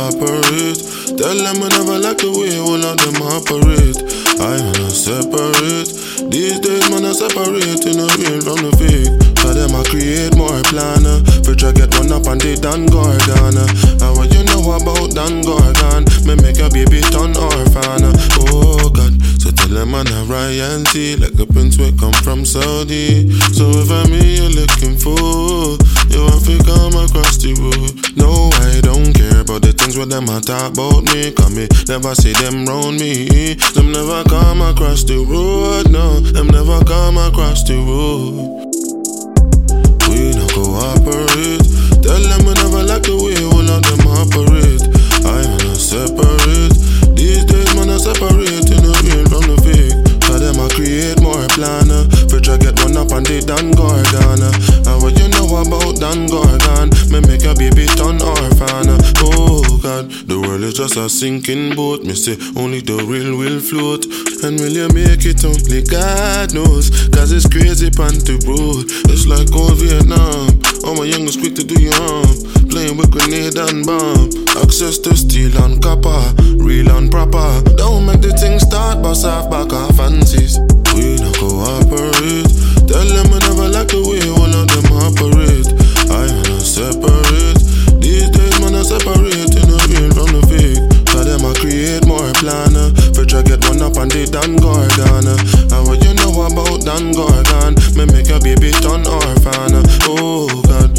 cooperate. Tell them I never like the way all of them operate. I wanna separate. These days man I separate, you know, real from the fake. For them I create more planner. Bitch I get one up and they done Gorgana. And what you know about Dan Gorgon? Me make your baby turn orphan. Oh God, so tell them I'm a Ryan T, like a prince we come from Saudi. So if I'm me you're looking for, you have to come across the road. No, I don't care about the things with them I talk about me. Cause me never see them round me. Them never come across the road, no. Them never come across the road. We no cooperate. Tell them we never like the way all of them operate. I wanna separate. These days man I separate, you know, real from the fake. For them I create more planner. Bitch I get one up and they done Gorgana. And what you know about Dan Gorgon? Me make your baby turn orphan. Oh God, the world is just a sinking boat. Me say only the real will float. And will you make it? Only God knows. Cause it's crazy pan the road. It's like old Vietnam. All my youngest quick to do you harm. Playing with grenade and bomb. Access to steel and copper. Real and proper. Don't make the thing start, boss off back our fancies. We no cooperate. Tell them I never like the way all of them operate. I wanna separate. These days man I separate, you know, real from the fake. For them I create more planner. Bitch I get one up and they done Gorgana. And what you know about Dan Gorgon? Me make your baby turn orphan. Oh God.